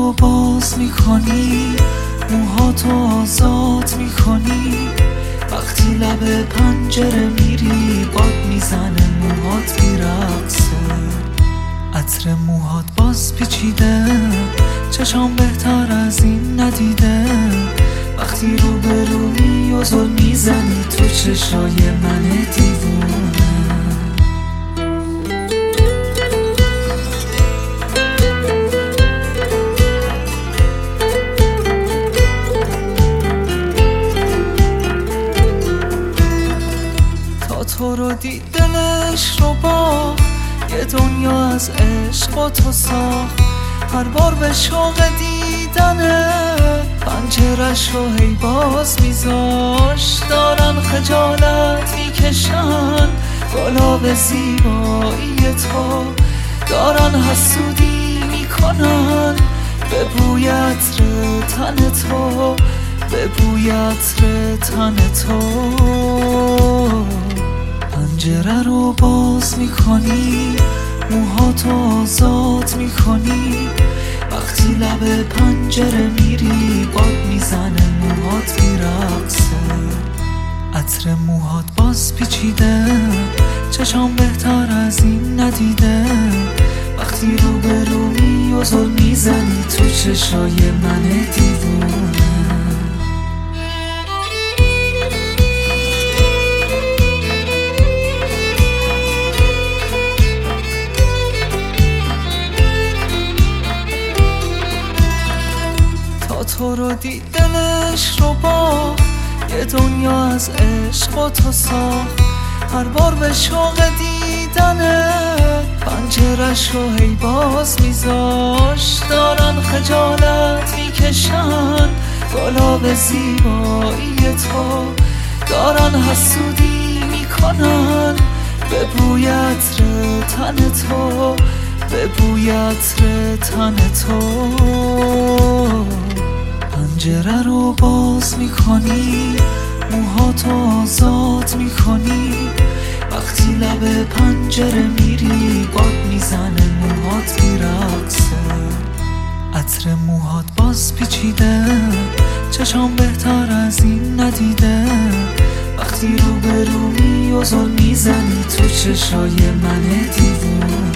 رو باز میکنی، موهاتو آزاد میکنی، وقتی لب پنجره میری باد میزنه موهات میرقصه. عطر موهات باز پیچیده، چشام بهتر از این ندیده، وقتی روبرومی و زل میزنی تو چشای من دیوونه. تا تو رو دید دلش رو باخت، یه دنیا از عشق و تو ساخت، هر بار به شوق دیدنه پنجرش رو هی باز میذاش. دارن خجالت میکشن بالا به زیبایی تو، دارن حسودی میکنن به بوی عطر تن تو، به بوی عطر تن تو. پنجره رو باز میکنی، موهاتو آزاد میکنی، وقتی لب پنجره میری باد میزنه موهات میرقصه. عطر موهات باز پیچیده، چشام بهتر از این ندیده، وقتی روبرومی و زل میزنی تو چشای من دیوونه. تو رو دید دلش رو باخت، یه دنیا از عشق و تو ساخت، هر بار به شوق دیدنه پنجرش رو هی باز میذاش. دارن خجالت میکشن بالا به زیبایی تو، دارن حسودی میکنن به بوی عطر تن تو، به بوی عطر تن تو. پنجره رو باز میکنی، موهاتو آزاد میکنی، وقتی لب پنجره میری باد میزنه موهات میرقصه. عطر موهات باز پیچیده، چشام بهتر از این ندیده، وقتی روبرومی و زل میزنی تو چشای من دیوونه.